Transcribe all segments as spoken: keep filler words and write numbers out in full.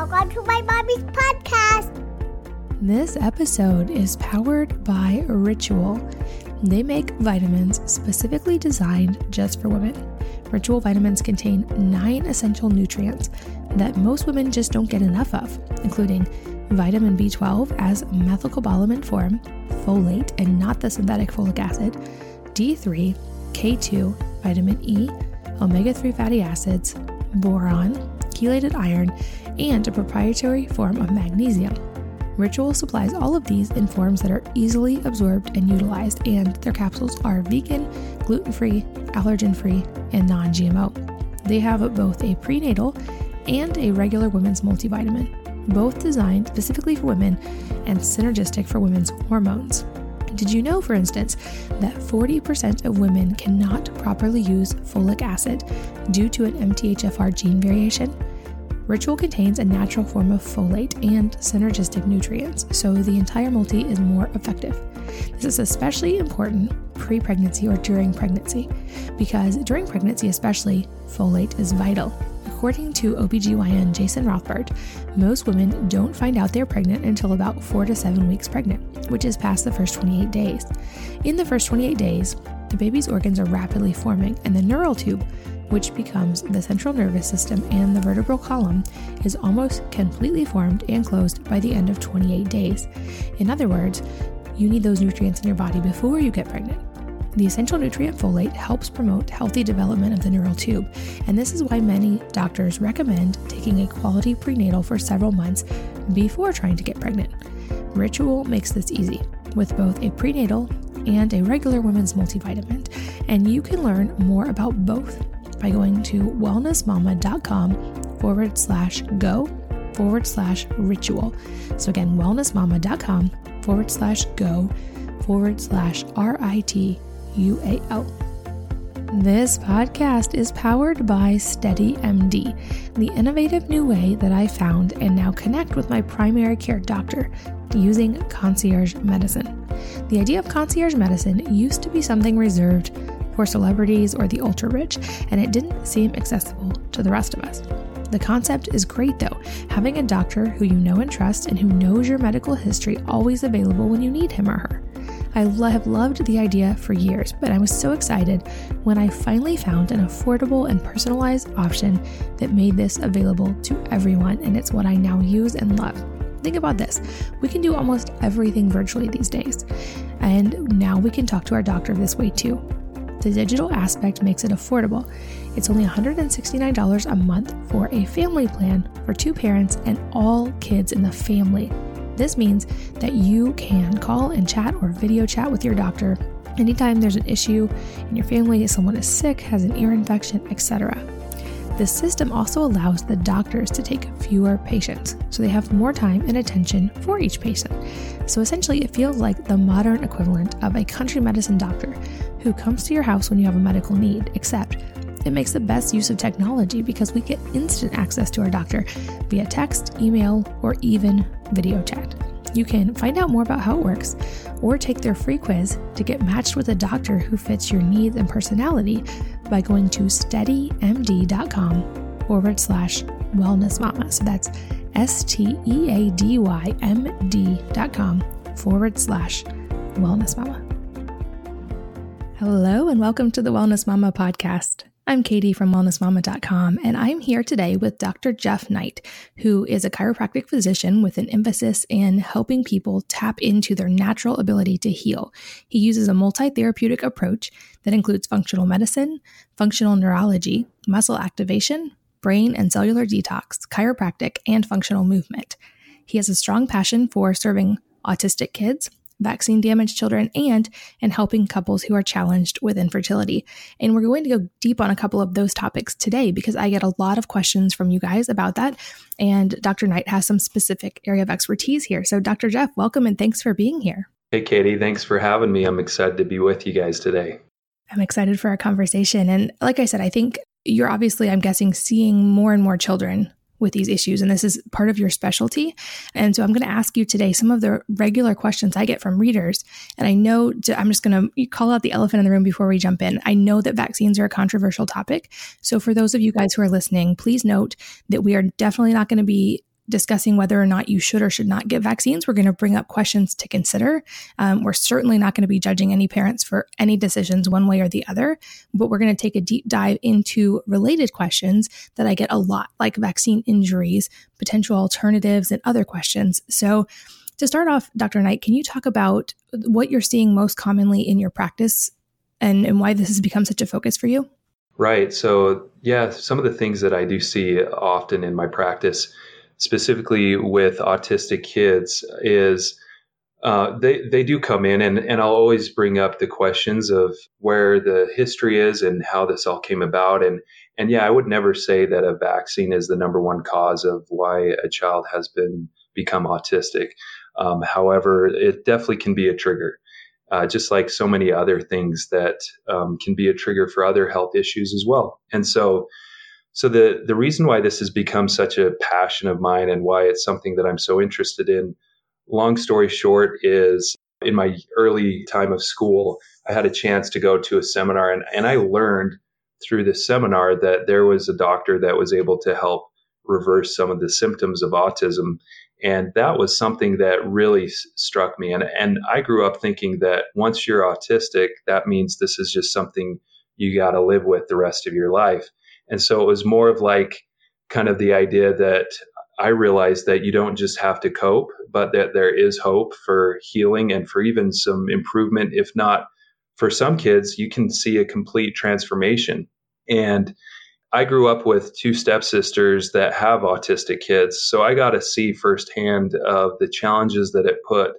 Welcome to my mommy's podcast. This episode is powered by Ritual. They make vitamins specifically designed just for women. Ritual vitamins contain nine essential nutrients that most women just don't get enough of, including vitamin B twelve as methylcobalamin form, folate and not the synthetic folic acid, D three, K two, vitamin E, omega three fatty acids, boron, chelated iron, and a proprietary form of magnesium. Ritual supplies all of these in forms that are easily absorbed and utilized, and their capsules are vegan, gluten-free, allergen-free, and non-G M O. They have both a prenatal and a regular women's multivitamin, both designed specifically for women and synergistic for women's hormones. Did you know, for instance, that forty percent of women cannot properly use folic acid due to an M T H F R gene variation? Ritual contains a natural form of folate and synergistic nutrients, so the entire multi is more effective. This is especially important pre-pregnancy or during pregnancy, because during pregnancy especially, folate is vital. According to O B G Y N Jason Rothbard, most women don't find out they're pregnant until about four to seven weeks pregnant, which is past the first twenty-eight days. In the first twenty-eight days, the baby's organs are rapidly forming, and the neural tube, which becomes the central nervous system and the vertebral column, is almost completely formed and closed by the end of twenty-eight days. In other words, you need those nutrients in your body before you get pregnant. The essential nutrient folate helps promote healthy development of the neural tube, and this is why many doctors recommend taking a quality prenatal for several months before trying to get pregnant. Ritual makes this easy with both a prenatal and a regular women's multivitamin, and you can learn more about both by going to wellnessmama.com forward slash go forward slash ritual. So again, wellnessmama.com forward slash go forward slash R I T U A L. This podcast is powered by SteadyMD, the innovative new way that I found and now connect with my primary care doctor using concierge medicine. The idea of concierge medicine used to be something reserved for celebrities or the ultra-rich, and it didn't seem accessible to the rest of us. The concept is great though, having a doctor who you know and trust and who knows your medical history always available when you need him or her. I have loved the idea for years, but I was so excited when I finally found an affordable and personalized option that made this available to everyone, and it's what I now use and love. Think about this. We can do almost everything virtually these days, and now we can talk to our doctor this way too. The digital aspect makes it affordable. It's only one hundred sixty-nine dollars a month for a family plan for two parents and all kids in the family. This means that you can call and chat or video chat with your doctor anytime there's an issue in your family, someone is sick, has an ear infection, et cetera. This system also allows the doctors to take fewer patients, so they have more time and attention for each patient. So essentially, it feels like the modern equivalent of a country medicine doctor who comes to your house when you have a medical need, except it makes the best use of technology because we get instant access to our doctor via text, email, or even video chat. You can find out more about how it works or take their free quiz to get matched with a doctor who fits your needs and personality by going to steadymd.com forward slash wellness mama. So that's S-T-E-A-D-Y-M-D dot com forward slash wellness mama. Hello and welcome to the Wellness Mama podcast. I'm Katie from wellness mama dot com, and I'm here today with Doctor Jeff Knight, who is a chiropractic physician with an emphasis in helping people tap into their natural ability to heal. He uses a multi-therapeutic approach that includes functional medicine, functional neurology, muscle activation, brain and cellular detox, chiropractic, and functional movement. He has a strong passion for serving autistic kids, vaccine-damaged children, and in helping couples who are challenged with infertility. And we're going to go deep on a couple of those topics today because I get a lot of questions from you guys about that. And Doctor Knight has some specific area of expertise here. So Doctor Jeff, welcome and thanks for being here. Hey, Katie, thanks for having me. I'm excited to be with you guys today. I'm excited for our conversation. And like I said, I think you're obviously, I'm guessing, seeing more and more children with these issues, and this is part of your specialty. And so I'm going to ask you today some of the regular questions I get from readers. And I know to, I'm just going to call out the elephant in the room before we jump in. I know that vaccines are a controversial topic. So for those of you guys who are listening, please note that we are definitely not going to be discussing whether or not you should or should not get vaccines. We're going to bring up questions to consider. Um, we're certainly not going to be judging any parents for any decisions one way or the other, but we're going to take a deep dive into related questions that I get a lot, like vaccine injuries, potential alternatives, and other questions. So to start off, Doctor Knight, can you talk about what you're seeing most commonly in your practice and, and why this has become such a focus for you? Right. So, yeah, some of the things that I do see often in my practice, specifically with autistic kids, is uh, they they do come in, and, and I'll always bring up the questions of where the history is and how this all came about. And, and yeah, I would never say that a vaccine is the number one cause of why a child has been become autistic. Um, however, it definitely can be a trigger. Uh, just like so many other things that um, can be a trigger for other health issues as well. And so, so the the reason why this has become such a passion of mine and why it's something that I'm so interested in, long story short, is in my early time of school, I had a chance to go to a seminar, and, and I learned through this seminar that there was a doctor that was able to help reverse some of the symptoms of autism. And that was something that really s- struck me. And, and I grew up thinking that once you're autistic, that means this is just something you got to live with the rest of your life. And so it was more of like kind of the idea that I realized that you don't just have to cope, but that there is hope for healing and for even some improvement. If not, for some kids, you can see a complete transformation. And I grew up with two stepsisters that have autistic kids, so I got to see firsthand of the challenges that it put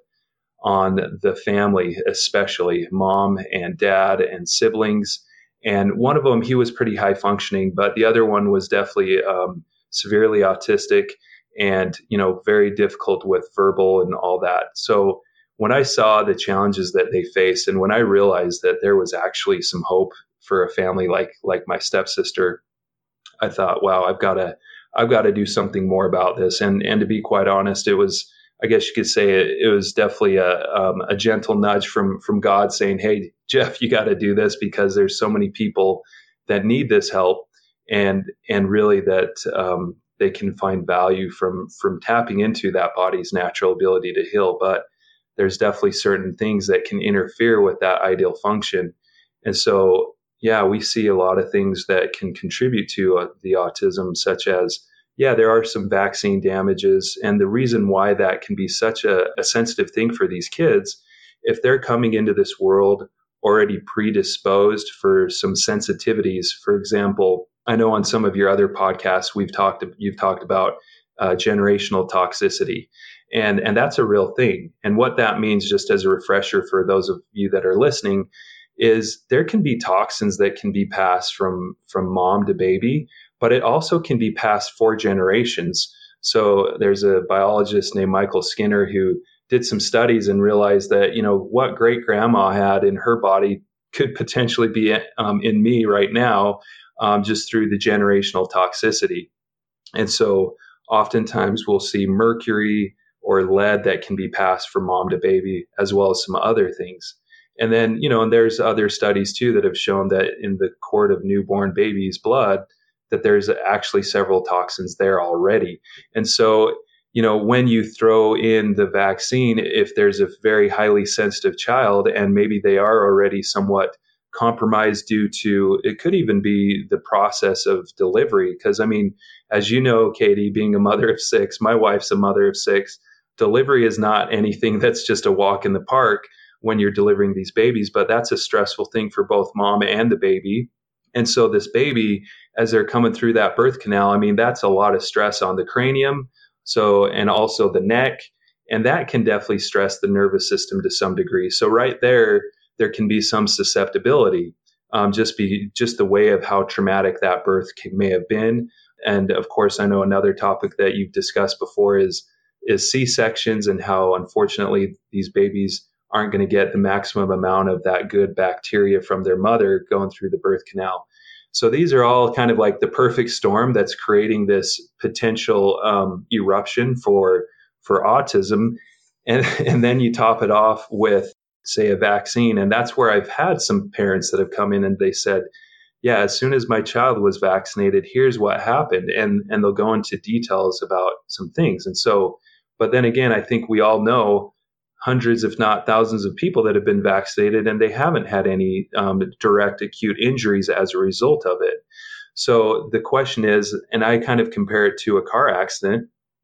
on the family, especially mom and dad and siblings. And one of them, he was pretty high functioning, but the other one was definitely um, severely autistic and, you know, very difficult with verbal and all that. So when I saw the challenges that they faced, and when I realized that there was actually some hope for a family like like my stepsister, I thought, wow, I've got to, I've got to do something more about this. And and to be quite honest, it was, I guess you could say, it, it was definitely a um, a gentle nudge from from God saying, hey, Jeff, you got to do this because there's so many people that need this help, and and really that um, they can find value from from tapping into that body's natural ability to heal. But there's definitely certain things that can interfere with that ideal function, and so. Yeah, we see a lot of things that can contribute to uh, the autism, such as, yeah, there are some vaccine damages. And the reason why that can be such a, a sensitive thing for these kids, if they're coming into this world already predisposed for some sensitivities. For example, I know on some of your other podcasts, we've talked, you've talked about uh, generational toxicity. And, and that's a real thing. And what that means, just as a refresher for those of you that are listening, is there can be toxins that can be passed from, from mom to baby, but it also can be passed four generations. So there's a biologist named Michael Skinner who did some studies and realized that, you know, what great grandma had in her body could potentially be um, in me right now, um, just through the generational toxicity. And so oftentimes we'll see mercury or lead that can be passed from mom to baby, as well as some other things. And then, you know, and there's other studies too that have shown that in the cord of newborn babies' blood, that there's actually several toxins there already. And so, you know, when you throw in the vaccine, if there's a very highly sensitive child and maybe they are already somewhat compromised due to, it could even be the process of delivery. Because I mean, as you know, Katie, being a mother of six, my wife's a mother of six, delivery is not anything that's just a walk in the park when you're delivering these babies, but that's a stressful thing for both mom and the baby. And so this baby, as they're coming through that birth canal, I mean, that's a lot of stress on the cranium. So, and also the neck, and that can definitely stress the nervous system to some degree. So right there, there can be some susceptibility, um, just be just the way of how traumatic that birth can, may have been. And of course, I know another topic that you've discussed before is, is C-sections and how unfortunately these babies aren't going to get the maximum amount of that good bacteria from their mother going through the birth canal. So these are all kind of like the perfect storm that's creating this potential um, eruption for for autism. And, and then you top it off with, say, a vaccine. And that's where I've had some parents that have come in and they said, yeah, as soon as my child was vaccinated, here's what happened. And, and they'll go into details about some things. And so, but then again, I think we all know hundreds, if not thousands of people that have been vaccinated and they haven't had any um, direct acute injuries as a result of it. So the question is, and I kind of compare it to a car accident.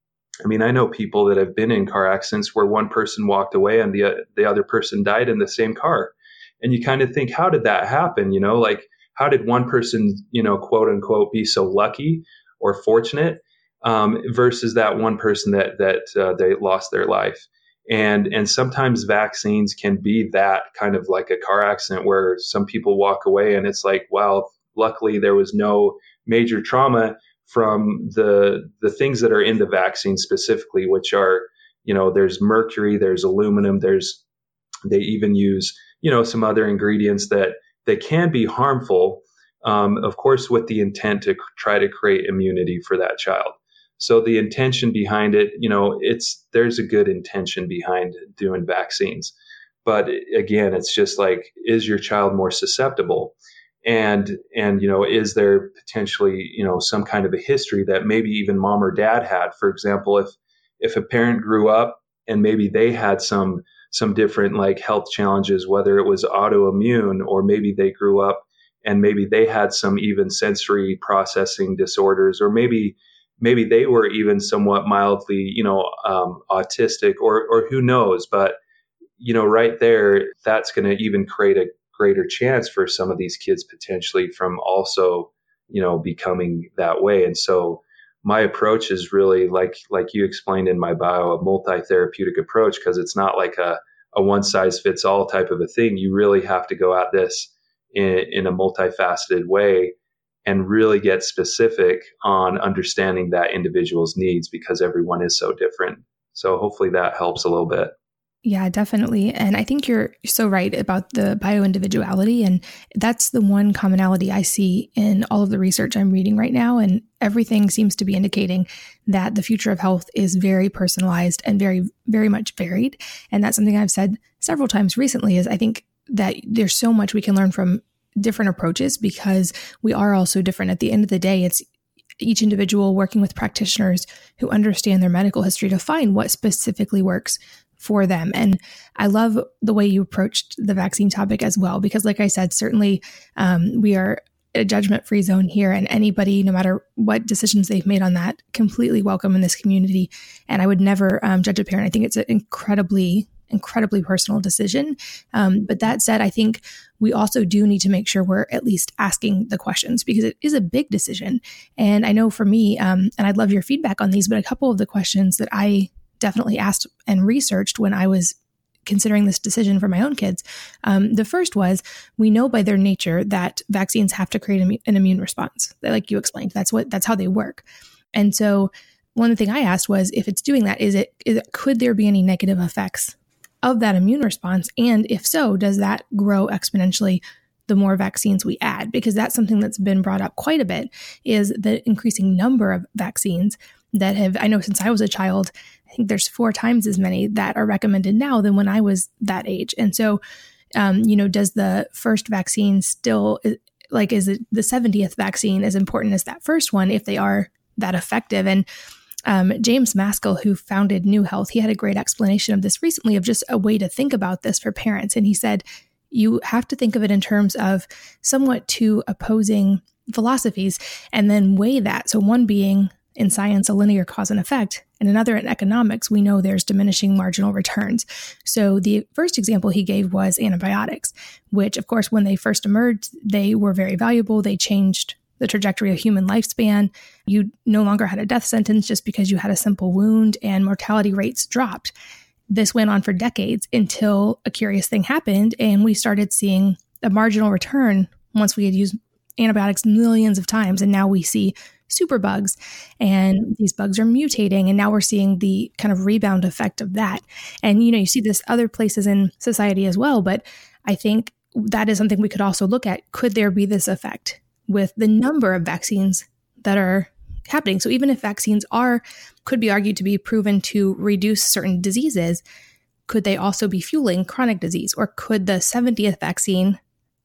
I mean, I know people that have been in car accidents where one person walked away and the the other person died in the same car. And you kind of think, how did that happen? You know, like, how did one person, you know, quote unquote, be so lucky or fortunate um, versus that one person that that uh, they lost their life? And and sometimes vaccines can be that kind of like a car accident where some people walk away and it's like, wow, luckily there was no major trauma from the the things that are in the vaccine specifically, which are, you know, there's mercury, there's aluminum, there's they even use, you know, some other ingredients that they can be harmful, um, of course, with the intent to try to create immunity for that child. So the intention behind it, you know, it's there's a good intention behind doing vaccines. But again, it's just like, is your child more susceptible? And, and, you know, is there potentially, you know, some kind of a history that maybe even mom or dad had? For example, if, if a parent grew up and maybe they had some, some different like health challenges, whether it was autoimmune or maybe they grew up and maybe they had some even sensory processing disorders, or maybe, maybe they were even somewhat mildly, you know, um, autistic or, or who knows, but, you know, right there, that's going to even create a greater chance for some of these kids potentially from also, you know, becoming that way. And so my approach is really like, like you explained in my bio, a multi-therapeutic approach, because it's not like a, a one size fits all type of a thing. You really have to go at this in, in a multifaceted way and really get specific on understanding that individual's needs, because everyone is so different. So hopefully that helps a little bit. Yeah, definitely. And I think you're so right about the bioindividuality. And that's the one commonality I see in all of the research I'm reading right now. And everything seems to be indicating that the future of health is very personalized and very, very much varied. And that's something I've said several times recently, is I think that there's so much we can learn from different approaches because we are all so different. At the end of the day, it's each individual working with practitioners who understand their medical history to find what specifically works for them. And I love the way you approached the vaccine topic as well, because like I said, certainly um, we are a judgment-free zone here, and anybody, no matter what decisions they've made on that, completely welcome in this community. And I would never um, judge a parent. I think it's an incredibly, incredibly personal decision. Um, but that said, I think we also do need to make sure we're at least asking the questions, because it is a big decision. And I know for me, um, and I'd love your feedback on these, but a couple of the questions that I definitely asked and researched when I was considering this decision for my own kids. Um, the first was, we know by their nature that vaccines have to create an immune response. Like you explained, that's what, that's how they work. And so one thing I asked was, if it's doing that, is it, is it, could there be any negative effects of that immune response? And if so, does that grow exponentially the more vaccines we add? Because that's something that's been brought up quite a bit, is the increasing number of vaccines that have, I know since I was a child, I think there's four times as many that are recommended now than when I was that age. And so, um, you know, does the first vaccine still, like, is it the seventieth vaccine as important as that first one if they are that effective? And um, James Maskell, who founded New Health, he had a great explanation of this recently, of just a way to think about this for parents. And he said, you have to think of it in terms of somewhat two opposing philosophies and then weigh that. So one being, in science, a linear cause and effect, and another in economics, we know there's diminishing marginal returns. So the first example he gave was antibiotics, which of course, when they first emerged, they were very valuable. They changed the trajectory of human lifespan. You no longer had a death sentence just because you had a simple wound, and mortality rates dropped. This went on for decades until a curious thing happened, and we started seeing a marginal return once we had used antibiotics millions of times. And now we see superbugs, and these bugs are mutating. And now we're seeing the kind of rebound effect of that. And, you know, you see this other places in society as well. But I think that is something we could also look at. Could there be this effect with the number of vaccines that are happening? So even if vaccines are, could be argued to be proven to reduce certain diseases, could they also be fueling chronic disease? Or could the seventieth vaccine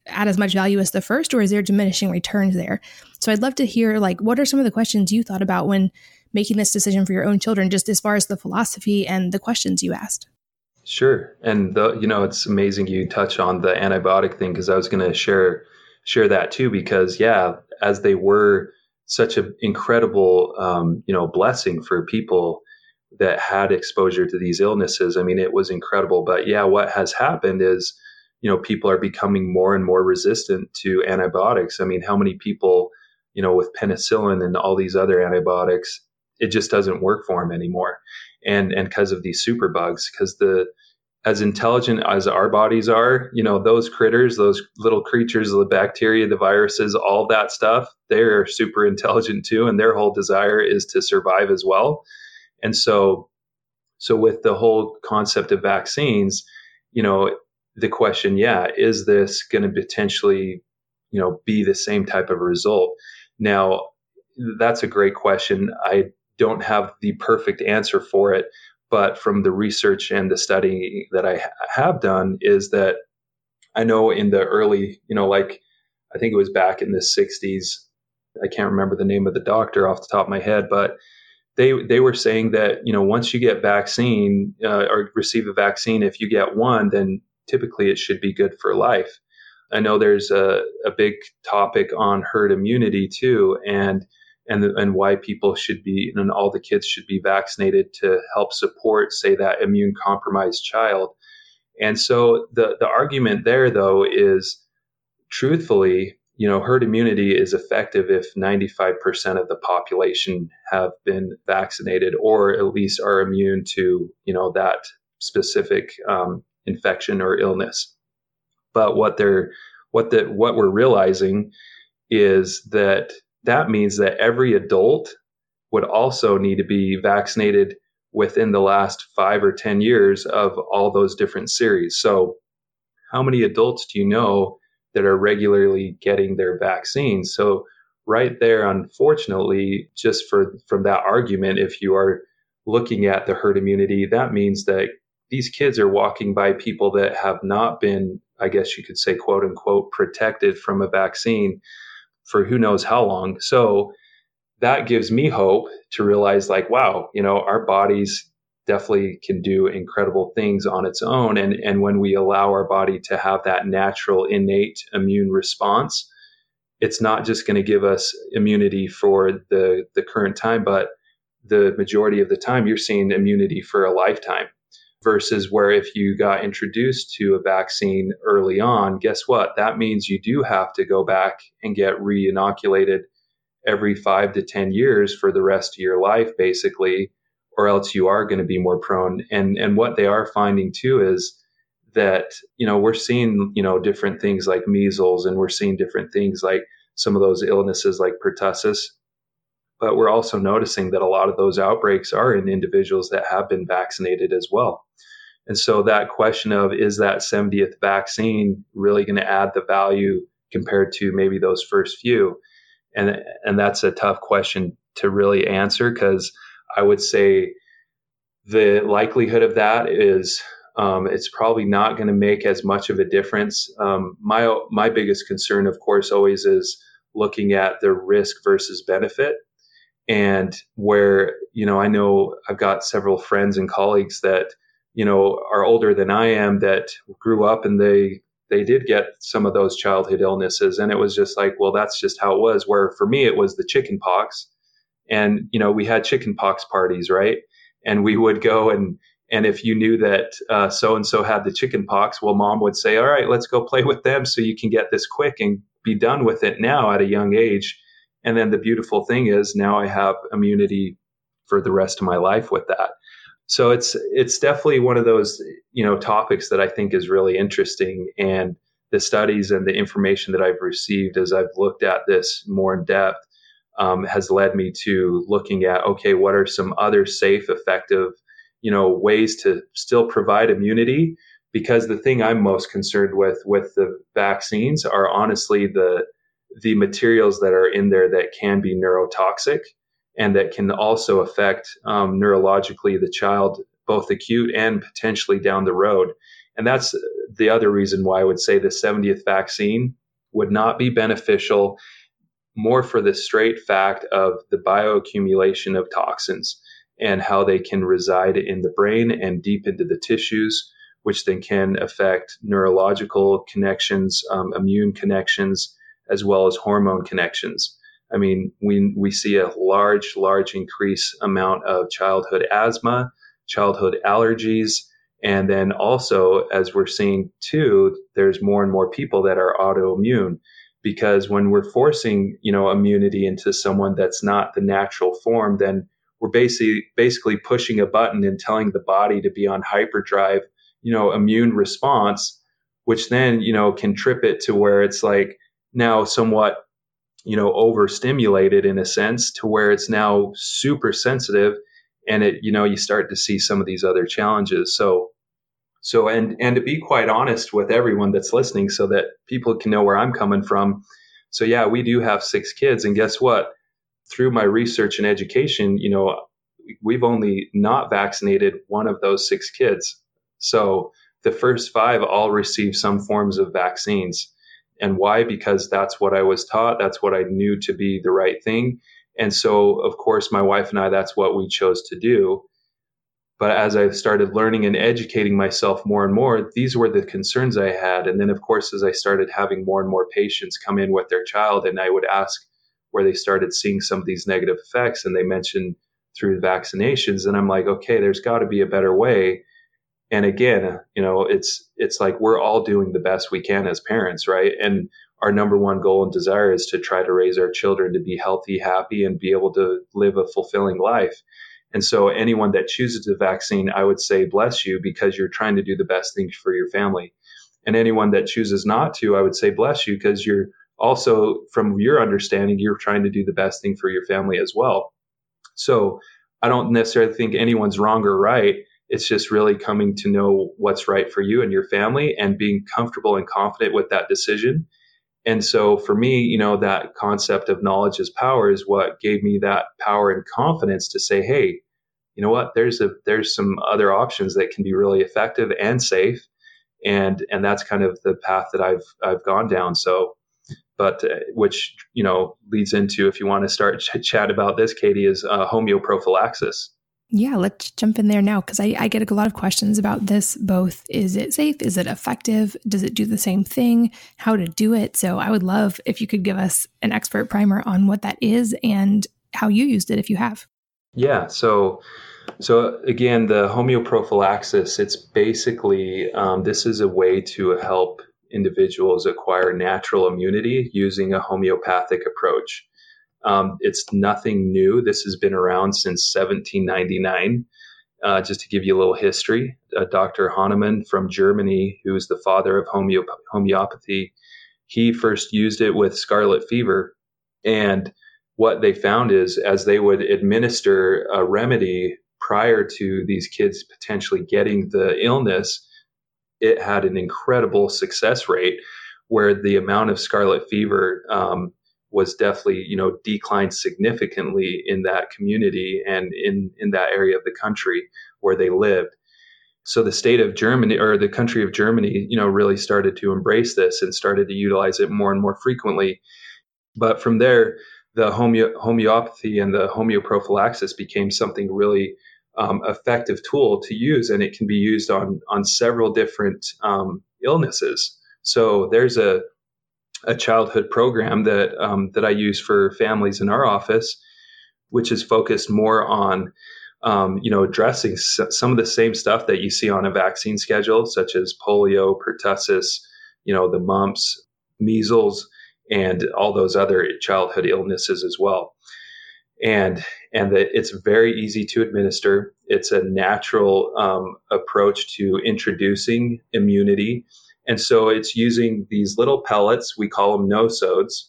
add as much value as the first, or is there diminishing returns there? So I'd love to hear, like, what are some of the questions you thought about when making this decision for your own children, just as far as the philosophy and the questions you asked? Sure. And the, you know, it's amazing you touch on the antibiotic thing, because I was going to share share that too, because yeah, as they were such an incredible, um, you know, blessing for people that had exposure to these illnesses. I mean, it was incredible. But yeah, what has happened is, you know, people are becoming more and more resistant to antibiotics. I mean, how many people, you know, with penicillin and all these other antibiotics, it just doesn't work for them anymore. And and because of these superbugs, because the as intelligent as our bodies are, you know, those critters, those little creatures, the bacteria, the viruses, all that stuff, they're super intelligent too. And their whole desire is to survive as well. And so, so with the whole concept of vaccines, you know, the question, yeah, is this going to potentially, you know, be the same type of result? Now, that's a great question. I don't have the perfect answer for it, but from the research and the study that I ha- have done is that I know in the early, you know, like I think it was back in the sixties, I can't remember the name of the doctor off the top of my head, but they they were saying that, you know, once you get vaccine uh, or receive a vaccine, if you get one, then typically it should be good for life. I know there's a, a big topic on herd immunity too, and and and why people should be, and all the kids should be vaccinated to help support, say, that immune compromised child. And so the the argument there, though, is truthfully, you know, herd immunity is effective if ninety-five percent of the population have been vaccinated, or at least are immune to, you know, that specific um, infection or illness. But what they're what the what we're realizing is that that means that every adult would also need to be vaccinated within the last five or ten years of all those different series. So how many adults do you know that are regularly getting their vaccines? So right there, unfortunately, just for from that argument, if you are looking at the herd immunity, that means that these kids are walking by people that have not been, I guess you could say, quote unquote, protected from a vaccine for who knows how long. So that gives me hope to realize, like, wow, you know, our bodies definitely can do incredible things on its own. And, and when we allow our body to have that natural, innate immune response, it's not just going to give us immunity for the, the current time, but the majority of the time you're seeing immunity for a lifetime. Versus where if you got introduced to a vaccine early on, guess what? That means you do have to go back and get re-inoculated every five to ten years for the rest of your life, basically, or else you are going to be more prone. And and what they are finding too is that, you know, we're seeing, you know, different things like measles, and we're seeing different things like some of those illnesses like pertussis. But we're also noticing that a lot of those outbreaks are in individuals that have been vaccinated as well. And so that question of, is that seventieth vaccine really going to add the value compared to maybe those first few? And, and that's a tough question to really answer, because I would say the likelihood of that is um, it's probably not going to make as much of a difference. Um, my, my biggest concern, of course, always is looking at the risk versus benefit. And where, you know, I know I've got several friends and colleagues that, you know, are older than I am, that grew up and they they did get some of those childhood illnesses. And it was just like, well, that's just how it was. Where for me, it was the chicken pox. And, you know, we had chicken pox parties, right? And we would go and and if you knew that uh, so-and-so had the chicken pox, well, mom would say, all right, let's go play with them so you can get this quick and be done with it now at a young age. And then the beautiful thing is now I have immunity for the rest of my life with that. So it's it's definitely one of those, you know, topics that I think is really interesting. And the studies and the information that I've received as I've looked at this more in depth um, has led me to looking at, okay, what are some other safe, effective, you know, ways to still provide immunity? Because the thing I'm most concerned with with the vaccines are honestly the the materials that are in there that can be neurotoxic and that can also affect um, neurologically the child, both acute and potentially down the road. And that's the other reason why I would say the seventieth vaccine would not be beneficial, more for the straight fact of the bioaccumulation of toxins and how they can reside in the brain and deep into the tissues, which then can affect neurological connections, um, immune connections, as well as hormone connections. I mean, we we see a large, large increase amount of childhood asthma, childhood allergies, and then also, as we're seeing too, there's more and more people that are autoimmune, because when we're forcing, you know, immunity into someone that's not the natural form, then we're basically basically pushing a button and telling the body to be on hyperdrive, you know, immune response, which then, you know, can trip it to where it's like now somewhat, you know, overstimulated in a sense, to where it's now super sensitive, and it, you know, you start to see some of these other challenges. So, so, and, and to be quite honest with everyone that's listening, so that people can know where I'm coming from. So yeah, we do have six kids, and guess what? Through my research and education, you know, we've only not vaccinated one of those six kids. So the first five all received some forms of vaccines. And why? Because that's what I was taught. That's what I knew to be the right thing. And so, of course, my wife and I, that's what we chose to do. But as I started learning and educating myself more and more, these were the concerns I had. And then, of course, as I started having more and more patients come in with their child, and I would ask where they started seeing some of these negative effects, and they mentioned through vaccinations. And I'm like, okay, there's got to be a better way. And again, you know, it's it's like we're all doing the best we can as parents, right? And our number one goal and desire is to try to raise our children to be healthy, happy, and be able to live a fulfilling life. And so anyone that chooses the vaccine, I would say, bless you, because you're trying to do the best thing for your family. And anyone that chooses not to, I would say, bless you, because you're also, from your understanding, you're trying to do the best thing for your family as well. So I don't necessarily think anyone's wrong or right. It's just really coming to know what's right for you and your family, and being comfortable and confident with that decision. And so for me, you know, that concept of knowledge is power is what gave me that power and confidence to say, hey, you know what, there's a there's some other options that can be really effective and safe. And and that's kind of the path that I've I've gone down. So, but uh, which, you know, leads into, if you want to start ch- chat about this, Katie, is uh, homeoprophylaxis. Yeah, let's jump in there now, because I, I get a lot of questions about this, both is it safe? Is it effective? Does it do the same thing? How to do it? So I would love if you could give us an expert primer on what that is and how you used it, if you have. Yeah, so so again, the homeoprophylaxis, it's basically, um, this is a way to help individuals acquire natural immunity using a homeopathic approach. Um, it's nothing new. This has been around since seventeen ninety-nine. Uh, just to give you a little history, uh, Doctor Hahnemann from Germany, who is the father of homeop- homeopathy, he first used it with scarlet fever. And what they found is, as they would administer a remedy prior to these kids potentially getting the illness, it had an incredible success rate, where the amount of scarlet fever um, was definitely, you know, declined significantly in that community and in, in that area of the country where they lived. So the state of Germany, or the country of Germany, you know, really started to embrace this and started to utilize it more and more frequently. But from there, the homeo- homeopathy and the homeoprophylaxis became something really um, effective tool to use, and it can be used on on several different um, illnesses. So there's a a childhood program that um, that I use for families in our office, which is focused more on, um, you know, addressing s- some of the same stuff that you see on a vaccine schedule, such as polio, pertussis, you know, the mumps, measles, and all those other childhood illnesses as well. And and that it's very easy to administer. It's a natural um, approach to introducing immunity. And so it's using these little pellets, we call them nosodes,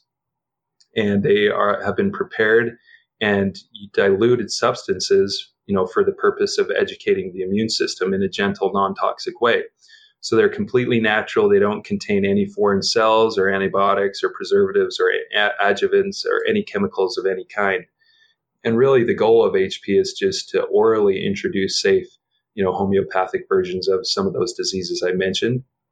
and they are have been prepared and diluted substances, you know, for the purpose of educating the immune system in a gentle, non-toxic way. So they're completely natural. They don't contain any foreign cells or antibiotics or preservatives or adjuvants or any chemicals of any kind. And really the goal of H P is just to orally introduce safe, you know, homeopathic versions of some of those diseases I mentioned,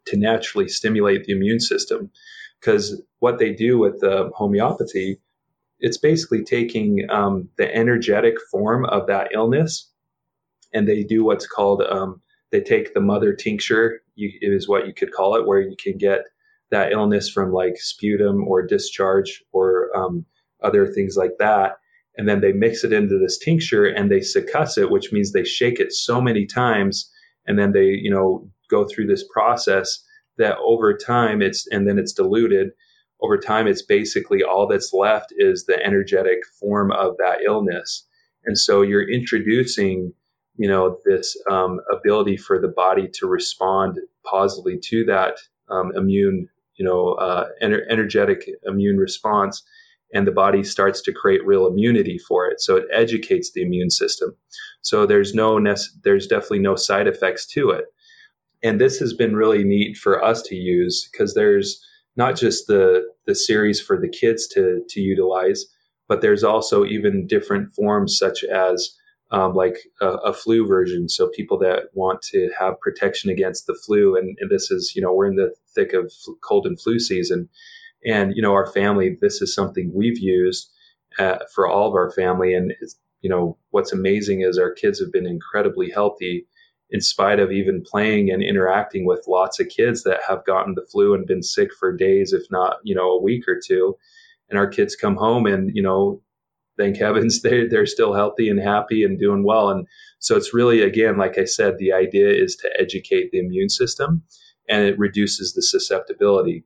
to naturally stimulate the immune system. Because what they do with the homeopathy, it's basically taking um, the energetic form of that illness, and they do what's called, um, they take the mother tincture, you, is what you could call it, where you can get that illness from like sputum or discharge or um, other things like that. And then they mix it into this tincture and they succuss it, which means they shake it so many times. And then they, you know, go through this process that over time it's, and then it's diluted. Over time, it's basically all that's left is the energetic form of that illness. And so you're introducing, you know, this um, ability for the body to respond positively to that um, immune, you know, uh, ener- energetic immune response. And the body starts to create real immunity for it. So it educates the immune system. So there's no, nec- there's definitely no side effects to it. And this has been really neat for us to use because there's not just the, the series for the kids to, to utilize, but there's also even different forms such as um, like a, a flu version. So people that want to have protection against the flu. And, and this is, you know, we're in the thick of cold and flu season. And, you know, our family, this is something we've used uh, for all of our family. And, it's, you know, what's amazing is our kids have been incredibly healthy in spite of even playing and interacting with lots of kids that have gotten the flu and been sick for days, if not, you know, a week or two. And our kids come home and, you know, thank heavens they, they're still healthy and happy and doing well. And so it's really, again, like I said, the idea is to educate the immune system and it reduces the susceptibility.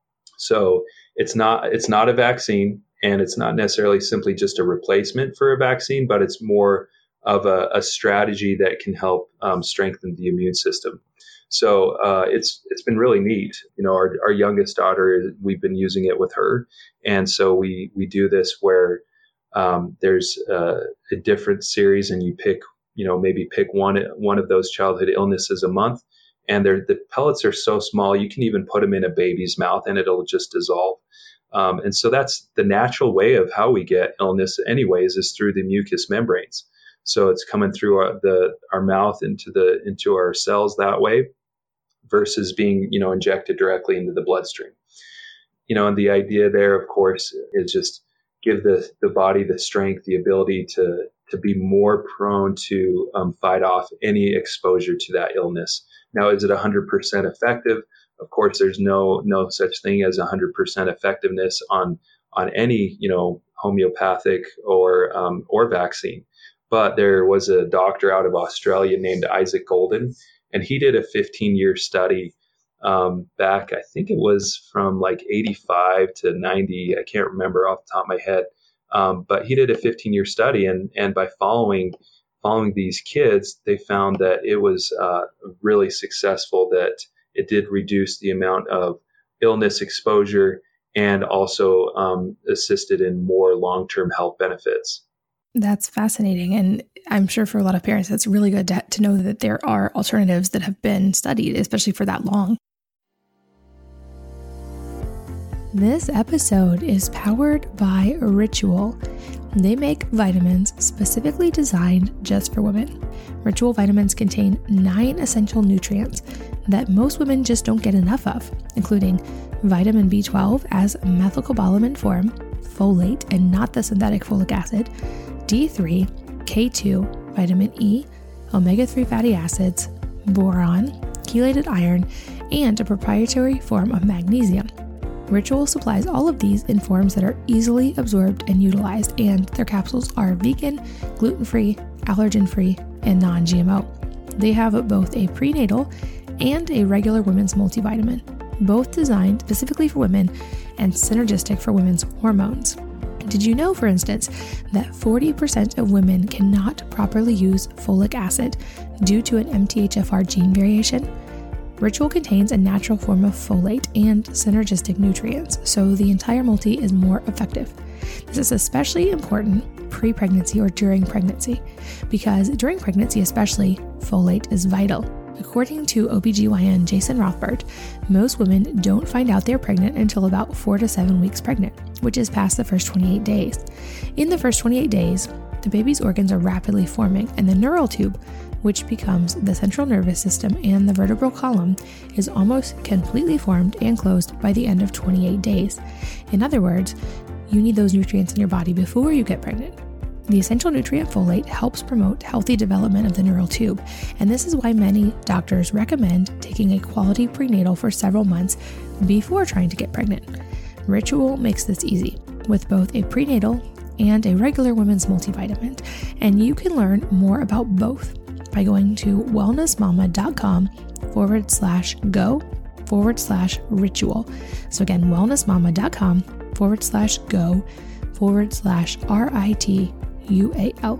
So it's not it's not a vaccine, and it's not necessarily simply just a replacement for a vaccine, but it's more of a, a strategy that can help um, strengthen the immune system. So uh, it's it's been really neat. You know, our our youngest daughter, we've been using it with her, and so we we do this where um, there's uh, a different series, and you pick you know maybe pick one one of those childhood illnesses a month. And the pellets are so small, you can even put them in a baby's mouth and it'll just dissolve. Um, and so that's the natural way of how we get illness anyways, is through the mucous membranes. So it's coming through our, the, our mouth into the into our cells that way versus being, you know, injected directly into the bloodstream. You know, and the idea there, of course, is just give the, the body the strength, the ability to, to be more prone to um, fight off any exposure to that illness. Now, is it one hundred percent effective? Of course, there's no no such thing as one hundred percent effectiveness on on any, you know, homeopathic or um, or vaccine. But there was a doctor out of Australia named Isaac Golden, and he did a fifteen-year study um, back, I think it was from like eighty-five to ninety. I can't remember off the top of my head. Um, but he did a fifteen-year study, and and by following Following these kids, they found that it was uh, really successful, that it did reduce the amount of illness exposure and also um, assisted in more long-term health benefits. That's fascinating. And I'm sure for a lot of parents, it's really good to, to know that there are alternatives that have been studied, especially for that long. This episode is powered by Ritual. They make vitamins specifically designed just for women. Ritual vitamins contain nine essential nutrients that most women just don't get enough of, including vitamin B twelve as methylcobalamin form, folate and not the synthetic folic acid, D three, K two, vitamin E, omega three fatty acids, boron, chelated iron, and a proprietary form of magnesium. Ritual supplies all of these in forms that are easily absorbed and utilized, and their capsules are vegan, gluten-free, allergen-free, and non-G M O. They have both a prenatal and a regular women's multivitamin, both designed specifically for women and synergistic for women's hormones. Did you know, for instance, that forty percent of women cannot properly use folic acid due to an M T H F R gene variation? Ritual contains a natural form of folate and synergistic nutrients, so the entire multi is more effective. This is especially important pre-pregnancy or during pregnancy, because during pregnancy especially, folate is vital. According to O B G Y N Jason Rothbard, most women don't find out they're pregnant until about four to seven weeks pregnant, which is past the first twenty-eight days. In the first twenty-eight days, the baby's organs are rapidly forming, and the neural tube, which becomes the central nervous system and the vertebral column, is almost completely formed and closed by the end of twenty-eight days. In other words, you need those nutrients in your body before you get pregnant. The essential nutrient folate helps promote healthy development of the neural tube, and this is why many doctors recommend taking a quality prenatal for several months before trying to get pregnant. Ritual makes this easy, with both a prenatal and a regular women's multivitamin, and you can learn more about both by going to wellnessmama.com forward slash go forward slash ritual. So again, wellnessmama.com forward slash go forward slash R I T U A L.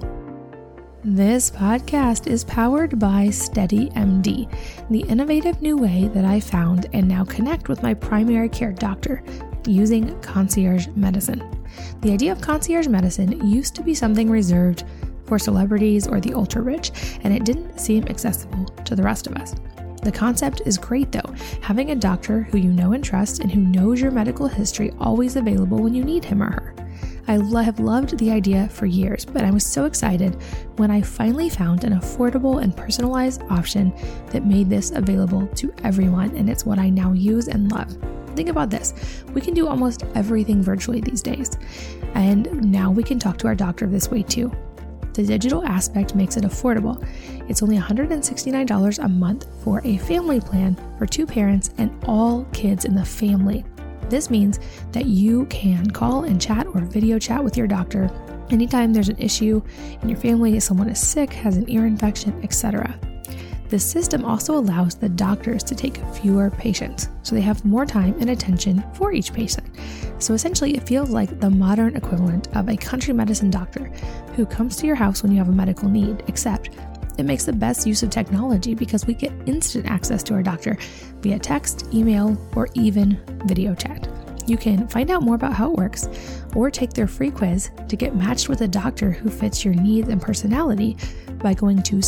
This podcast is powered by SteadyMD, the innovative new way that I found and now connect with my primary care doctor using concierge medicine. The idea of concierge medicine used to be something reserved for celebrities or the ultra rich, and it didn't seem accessible to the rest of us. The concept is great though, having a doctor who you know and trust and who knows your medical history always available when you need him or her. I lo- have loved the idea for years, but I was so excited when I finally found an affordable and personalized option that made this available to everyone, and it's what I now use and love. Think about this. We can do almost everything virtually these days, and now we can talk to our doctor this way too. The digital aspect makes it affordable. It's only one hundred sixty-nine dollars a month for a family plan for two parents and all kids in the family. This means that you can call and chat or video chat with your doctor anytime there's an issue in your family, if someone is sick, has an ear infection, et cetera. This system also allows the doctors to take fewer patients, so they have more time and attention for each patient. So essentially, it feels like the modern equivalent of a country medicine doctor who comes to your house when you have a medical need, except it makes the best use of technology because we get instant access to our doctor via text, email, or even video chat. You can find out more about how it works or take their free quiz to get matched with a doctor who fits your needs and personality by going to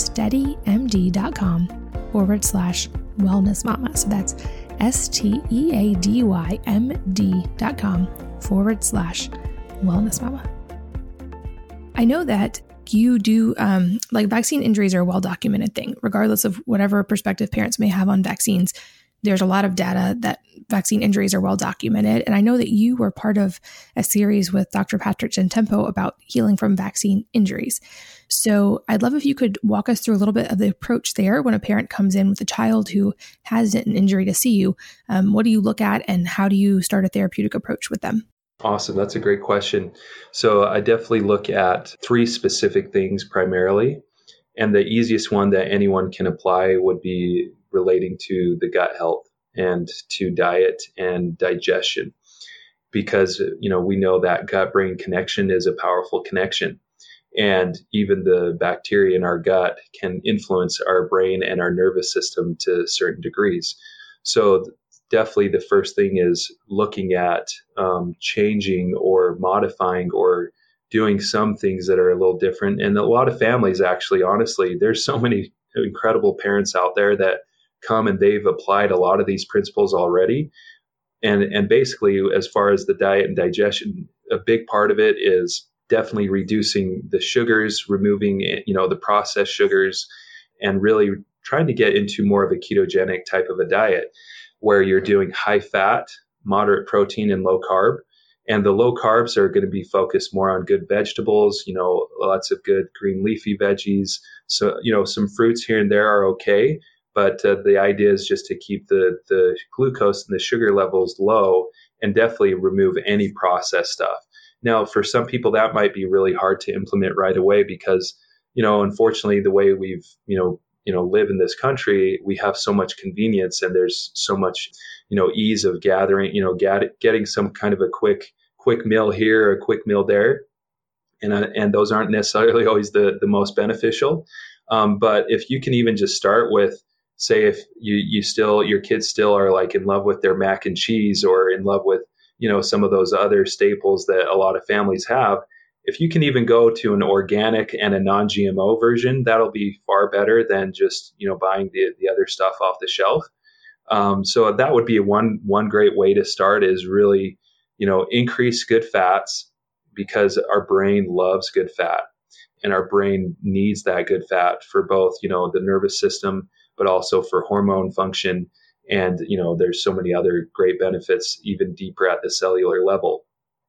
steadymd.com forward slash wellness mama. So that's S-T-E-A-D-Y-M-D dot com forward slash wellness mama. I know that you do, um, like vaccine injuries are a well-documented thing, regardless of whatever perspective parents may have on vaccines. There's a lot of data that vaccine injuries are well documented. And I know that you were part of a series with Doctor Patrick Gentempo about healing from vaccine injuries. So I'd love if you could walk us through a little bit of the approach there when a parent comes in with a child who has an injury to see you. Um, what do you look at and how do you start a therapeutic approach with them? Awesome. That's a great question. So I definitely look at three specific things primarily. And the easiest one that anyone can apply would be relating to the gut health and to diet and digestion, because, you know, we know that gut-brain connection is a powerful connection. And even the bacteria in our gut can influence our brain and our nervous system to certain degrees. So definitely the first thing is looking at um, changing or modifying or doing some things that are a little different. And a lot of families, actually, honestly, there's so many incredible parents out there that come and they've applied a lot of these principles already. And, and basically, as far as the diet and digestion, a big part of it is definitely reducing the sugars, removing, you know, the processed sugars, and really trying to get into more of a ketogenic type of a diet where you're doing high fat, moderate protein, and low carb. And the low carbs are going to be focused more on good vegetables, you know, lots of good green leafy veggies. So, you know, some fruits here and there are okay. But uh, the idea is just to keep the, the glucose and the sugar levels low and definitely remove any processed stuff. Now, for some people, that might be really hard to implement right away because, you know, unfortunately, the way we've, you know, you know, live in this country, we have so much convenience and there's so much, you know, ease of gathering, you know, get, getting some kind of a quick, quick meal here, a quick meal there. And, uh, and those aren't necessarily always the, the most beneficial. Um, but if you can even just start with, say, if you, you still, your kids still are like in love with their mac and cheese or in love with, you know, some of those other staples that a lot of families have, if you can even go to an organic and a non-G M O version, that'll be far better than just, you know, buying the, the other stuff off the shelf. Um, so that would be one, one great way to start is really, you know, increase good fats because our brain loves good fat. and our brain needs that good fat for both, you know, the nervous system, but also for hormone function. And, you know, there's so many other great benefits, even deeper at the cellular level.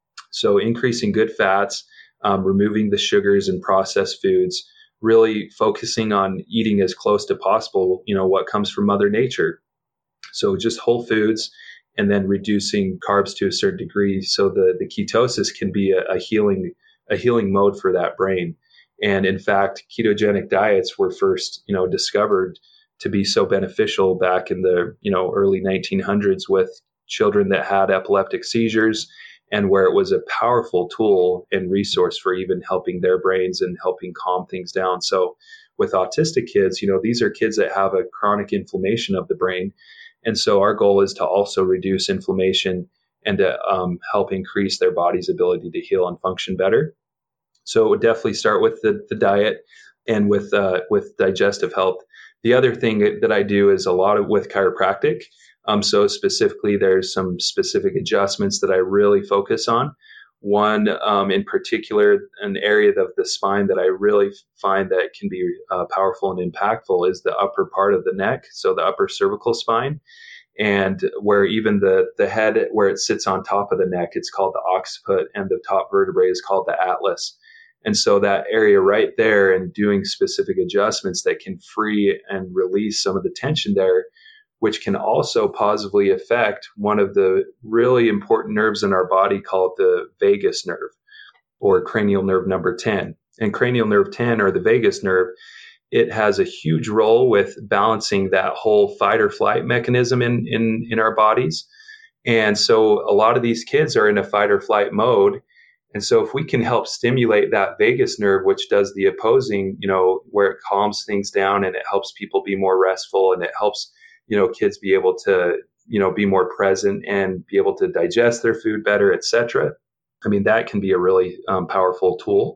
So increasing good fats, um, removing the sugars and processed foods, really focusing on eating as close to possible, you know, what comes from Mother Nature. So just whole foods, and then reducing carbs to a certain degree. So the, the ketosis can be a, a healing, a healing mode for that brain. And in fact, ketogenic diets were first, you know, discovered to be so beneficial back in the, you know, early nineteen hundreds with children that had epileptic seizures, and where it was a powerful tool and resource for even helping their brains and helping calm things down. So with autistic kids, you know, these are kids that have a chronic inflammation of the brain. And so our goal is to also reduce inflammation and to um, help increase their body's ability to heal and function better. So it would definitely start with the, the diet and with uh, with digestive health. The other thing that I do is a lot of with chiropractic. Um, so specifically, there's some specific adjustments that I really focus on. One um, in particular, an area of the spine that I really find that can be uh, powerful and impactful is the upper part of the neck, so the upper cervical spine, and where even the the head, where it sits on top of the neck, it's called the occiput, and the top vertebrae is called the atlas. And so that area right there, and doing specific adjustments that can free and release some of the tension there, which can also positively affect one of the really important nerves in our body called the vagus nerve, or cranial nerve number ten. And cranial nerve ten, or the vagus nerve, it has a huge role with balancing that whole fight or flight mechanism in, in, in our bodies. And so a lot of these kids are in a fight or flight mode. And so if we can help stimulate that vagus nerve, which does the opposing, you know, where it calms things down and it helps people be more restful, and it helps, you know, kids be able to, you know, be more present and be able to digest their food better, et cetera. I mean, that can be a really um, powerful tool.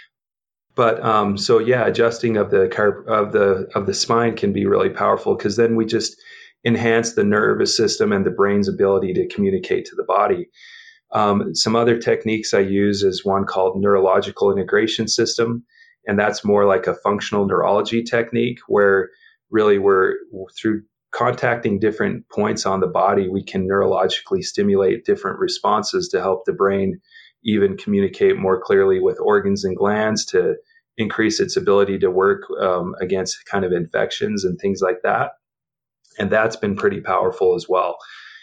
But um, so yeah, adjusting of the of the of the spine can be really powerful, because then we just enhance the nervous system and the brain's ability to communicate to the body. Um, some other techniques I use is one called neurological integration system, and that's more like a functional neurology technique, where really we're through contacting different points on the body, we can neurologically stimulate different responses to help the brain even communicate more clearly with organs and glands, to increase its ability to work um, against kind of infections and things like that. And that's been pretty powerful as well.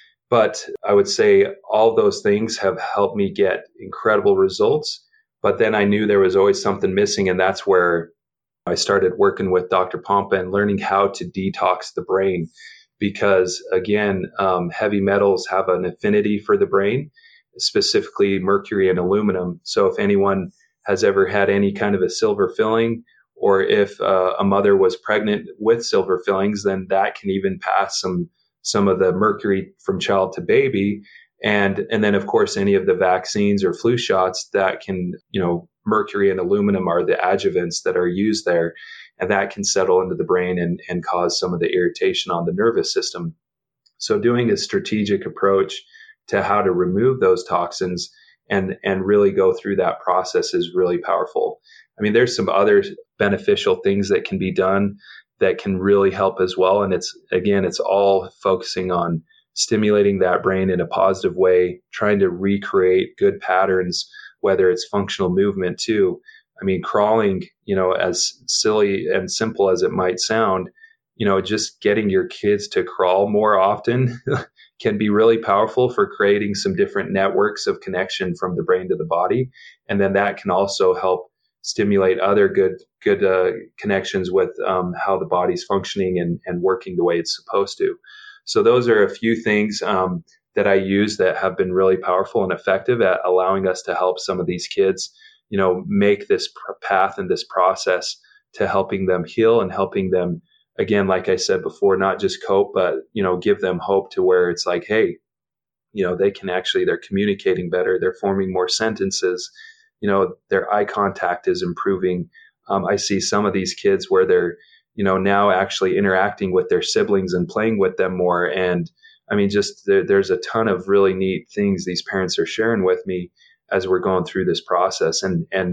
But I would say all those things have helped me get incredible results. But then I knew there was always something missing, and that's where I started working with Doctor Pompa and learning how to detox the brain, because again, um, heavy metals have an affinity for the brain, specifically mercury and aluminum. So if anyone has ever had any kind of a silver filling, or if uh, a mother was pregnant with silver fillings, then that can even pass some some of the mercury from child to baby. And, and then, of course, any of the vaccines or flu shots that can, you know, mercury and aluminum are the adjuvants that are used there. And that can settle into the brain and, and cause some of the irritation on the nervous system. So doing a strategic approach to how to remove those toxins and, and really go through that process is really powerful. I mean, there's some other beneficial things that can be done that can really help as well. And it's, again, it's all focusing on stimulating that brain in a positive way, trying to recreate good patterns, whether it's functional movement too. I mean, crawling, you know, as silly and simple as it might sound, you know, just getting your kids to crawl more often can be really powerful for creating some different networks of connection from the brain to the body. And then that can also help stimulate other good good uh, connections with um, how the body's functioning and, and working the way it's supposed to. So those are a few things um, that I use that have been really powerful and effective at allowing us to help some of these kids, you know, make this path and this process to helping them heal and helping them, again, like I said before, not just cope, but, you know, give them hope to where it's like, hey, you know, they can actually, they're communicating better, they're forming more sentences, you know, their eye contact is improving. Um, I see some of these kids where they're, you know, now actually interacting with their siblings and playing with them more. And I mean, just there, there's a ton of really neat things these parents are sharing with me as we're going through this process. And, and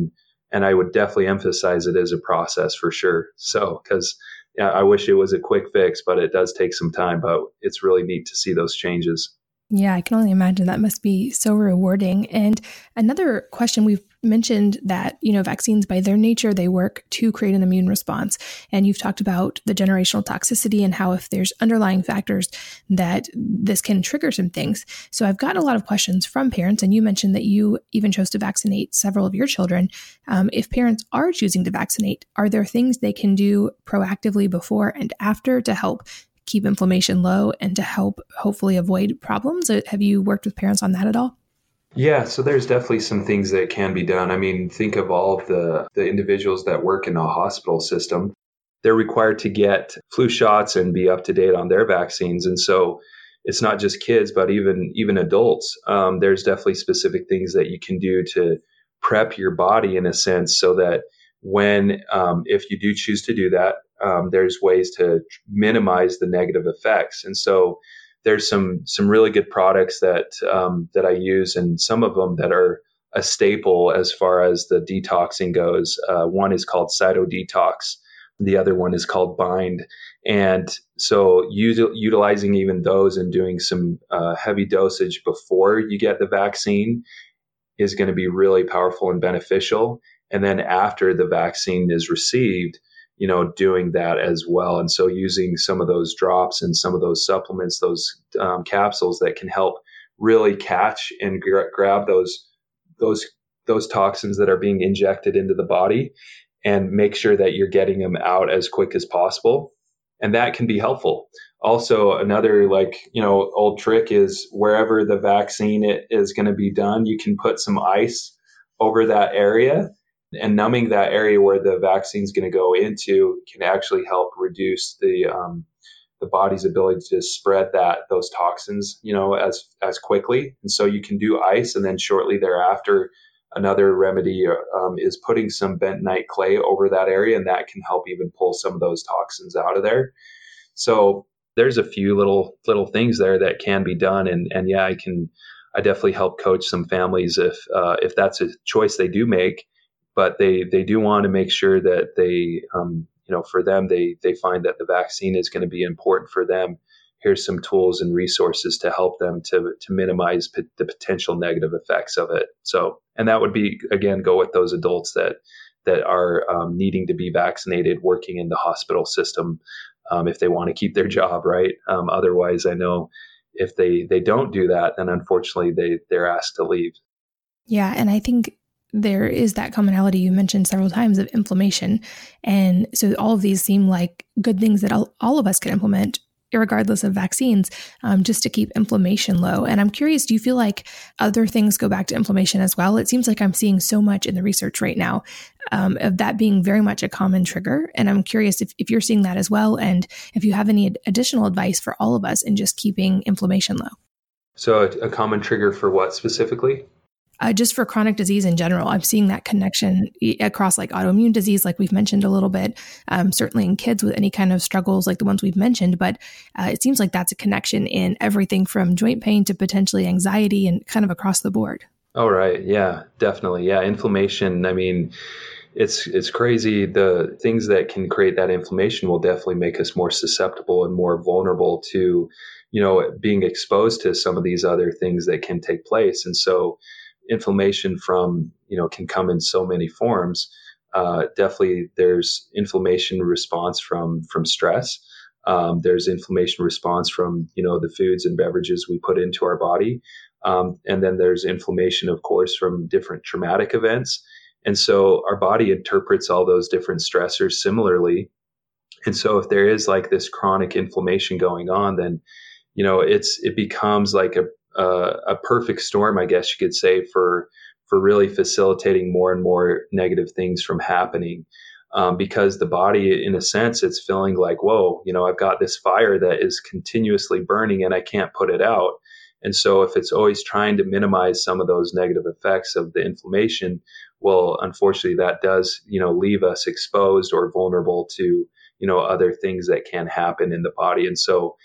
And I would definitely emphasize it as a process for sure. So, because yeah, I wish it was a quick fix, but it does take some time. But it's really neat to see those changes. Yeah, I can only imagine that must be so rewarding. And another question, we've mentioned that, you know, vaccines by their nature, they work to create an immune response. And you've talked about the generational toxicity and how if there's underlying factors that this can trigger some things. So I've gotten a lot of questions from parents, and you mentioned that you even chose to vaccinate several of your children. Um, if parents are choosing to vaccinate, are there things they can do proactively before and after to help keep inflammation low and to help hopefully avoid problems? Have you worked with parents on that at all? Yeah, so there's definitely some things that can be done. I mean, think of all of the, the individuals that work in the hospital system. They're required to get flu shots and be up to date on their vaccines. And so it's not just kids, but even even adults. Um, there's definitely specific things that you can do to prep your body in a sense so that when, um, if you do choose to do that, um, there's ways to minimize the negative effects. And so there's some some really good products that um, that I use, and some of them that are a staple as far as the detoxing goes. Uh, one is called CytoDetox. The other one is called Bind. And so util- utilizing even those and doing some uh, heavy dosage before you get the vaccine is going to be really powerful and beneficial. And then after the vaccine is received, you know, doing that as well. And so using some of those drops and some of those supplements, those um, capsules that can help really catch and gra- grab those, those, those toxins that are being injected into the body and make sure that you're getting them out as quick as possible. And that can be helpful. Also, another like, you know, old trick is wherever the vaccine is going to be done, you can put some ice over that area. And numbing that area where the vaccine is going to go into can actually help reduce the um, the body's ability to spread that those toxins, you know, as as quickly. And so you can do ice, and then shortly thereafter, another remedy um, is putting some bentonite clay over that area, and that can help even pull some of those toxins out of there. So there's a few little little things there that can be done, and and yeah, I can I definitely help coach some families if uh, if that's a choice they do make. But they, they do want to make sure that they, um, you know, for them, they, they find that the vaccine is going to be important for them. Here's some tools and resources to help them to, to minimize p- the potential negative effects of it. So, and that would be, again, go with those adults that, that are um, needing to be vaccinated, working in the hospital system, um, if they want to keep their job, right? Um, otherwise, I know if they, they don't do that, then unfortunately they, they're asked to leave. Yeah. And I think there is that commonality you mentioned several times of inflammation. And so all of these seem like good things that all, all of us can implement, regardless of vaccines, um, just to keep inflammation low. And I'm curious, do you feel like other things go back to inflammation as well? It seems like I'm seeing so much in the research right now um, of that being very much a common trigger. And I'm curious if, if you're seeing that as well, and if you have any ad- additional advice for all of us in just keeping inflammation low. So a, a common trigger for what specifically? Uh, just for chronic disease in general, I'm seeing that connection across like autoimmune disease, like we've mentioned a little bit, um, certainly in kids with any kind of struggles like the ones we've mentioned. But uh, it seems like that's a connection in everything from joint pain to potentially anxiety and kind of across the board. Oh, right. Yeah, definitely. Yeah. Inflammation. I mean, it's, it's crazy. The things that can create that inflammation will definitely make us more susceptible and more vulnerable to, you know, being exposed to some of these other things that can take place. And so, inflammation from, you know, can come in so many forms. Uh, definitely there's inflammation response from, from stress. Um, there's inflammation response from, you know, the foods and beverages we put into our body. Um, and then there's inflammation, of course, from different traumatic events. And so our body interprets all those different stressors similarly. And so if there is like this chronic inflammation going on, then, you know, it's, it becomes like a, Uh, a perfect storm, I guess you could say, for for really facilitating more and more negative things from happening. Um, because the body, in a sense, it's feeling like, whoa, you know, I've got this fire that is continuously burning and I can't put it out. And so if it's always trying to minimize some of those negative effects of the inflammation, well, unfortunately, that does, you know, leave us exposed or vulnerable to, you know, other things that can happen in the body. And so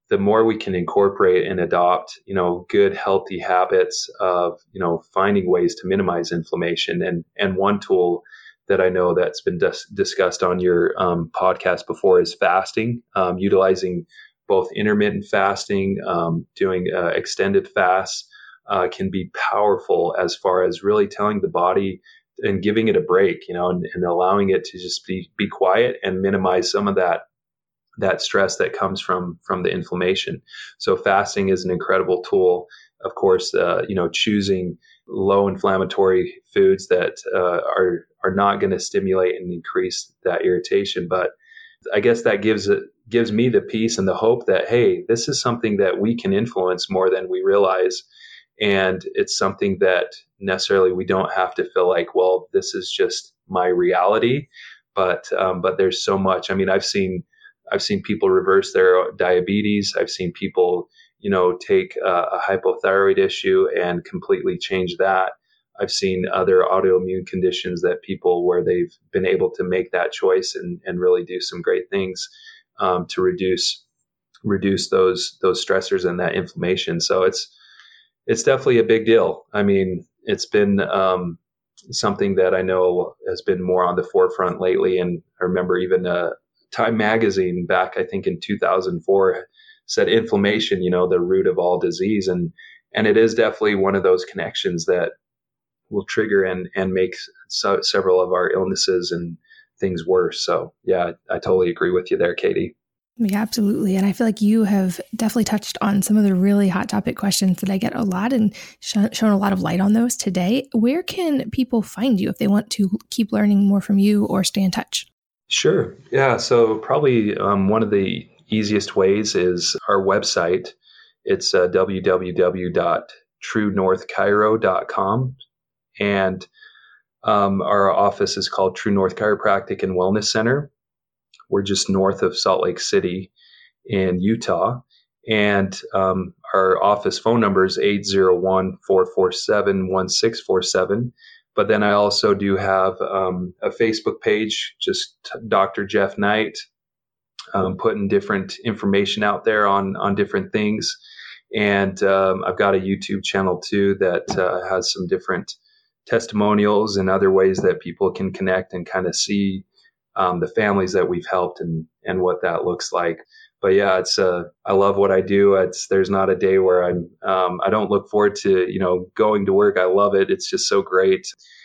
the more we can incorporate and adopt, you know, good, healthy habits of, you know, finding ways to minimize inflammation. And, and one tool that I know that's been dis- discussed on your um, podcast before is fasting, um, utilizing both intermittent fasting, um, doing uh, extended fasts uh, can be powerful as far as really telling the body and giving it a break, you know, and, and allowing it to just be, be quiet and minimize some of that that stress that comes from from the inflammation. So fasting is an incredible tool. Of course, uh, you know, choosing low inflammatory foods that uh, are are not going to stimulate and increase that irritation. But I guess that gives it gives me the peace and the hope that, hey, this is something that we can influence more than we realize. And it's something that necessarily we don't have to feel like, well, this is just my reality. But um, but there's so much. I mean, I've seen I've seen people reverse their diabetes. I've seen people, you know, take a, a hypothyroid issue and completely change that. I've seen other autoimmune conditions that people where they've been able to make that choice and, and really do some great things um, to reduce reduce those those stressors and that inflammation. So it's it's definitely a big deal. I mean, it's been um, something that I know has been more on the forefront lately. And I remember even uh, Time Magazine back, I think in two thousand four, said inflammation, you know, the root of all disease. And, and it is definitely one of those connections that will trigger and, and make so, several of our illnesses and things worse. So yeah, I, I totally agree with you there, Katie. Yeah, absolutely. And I feel like you have definitely touched on some of the really hot topic questions that I get a lot and sh- shown a lot of light on those today. Where can people find you if they want to keep learning more from you or stay in touch? Sure. Yeah. So probably um, one of the easiest ways is our website. It's uh, w w w dot true north chiro dot com. And um, our office is called True North Chiropractic and Wellness Center. We're just north of Salt Lake City in Utah. And um, our office phone number is eight zero one, four four seven, one six four seven. But then I also do have um, a Facebook page, just Doctor Jeff Knight, um, putting different information out there on, on different things. And um, I've got a YouTube channel too that uh, has some different testimonials and other ways that people can connect and kind of see um, the families that we've helped and, and what that looks like. But yeah, it's uh, I love what I do. It's there's not a day where I'm um, I don't look forward to you know going to work. I love it. It's just so great,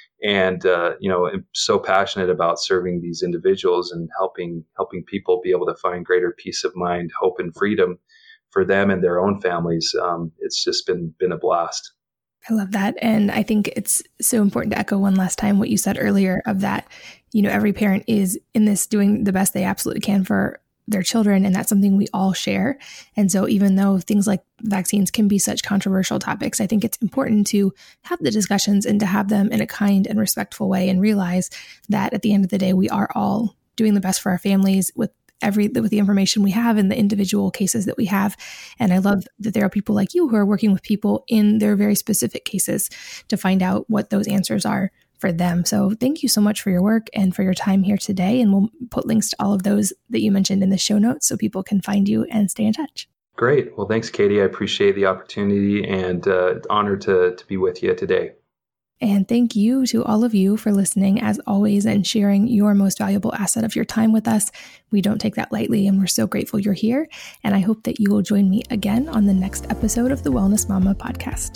and uh, you know I'm so passionate about serving these individuals and helping helping people be able to find greater peace of mind, hope, and freedom for them and their own families. Um, it's just been been a blast. I love that. And I think it's so important to echo one last time what you said earlier of that, you know, every parent is in this doing the best they absolutely can for their children. And that's something we all share. And so even though things like vaccines can be such controversial topics, I think it's important to have the discussions and to have them in a kind and respectful way and realize that at the end of the day, we are all doing the best for our families with every with the information we have and the individual cases that we have. And I love that there are people like you who are working with people in their very specific cases to find out what those answers are for them. So thank you so much for your work and for your time here today. And we'll put links to all of those that you mentioned in the show notes so people can find you and stay in touch. Great. Well, thanks, Katie. I appreciate the opportunity and uh, honored to, to be with you today. And thank you to all of you for listening, as always, and sharing your most valuable asset of your time with us. We don't take that lightly, and we're so grateful you're here. And I hope that you will join me again on the next episode of the Wellness Mama podcast.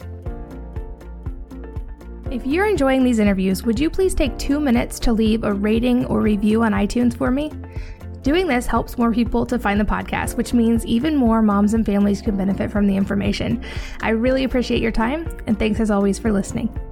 If you're enjoying these interviews, would you please take two minutes to leave a rating or review on iTunes for me? Doing this helps more people to find the podcast, which means even more moms and families can benefit from the information. I really appreciate your time, and thanks as always for listening.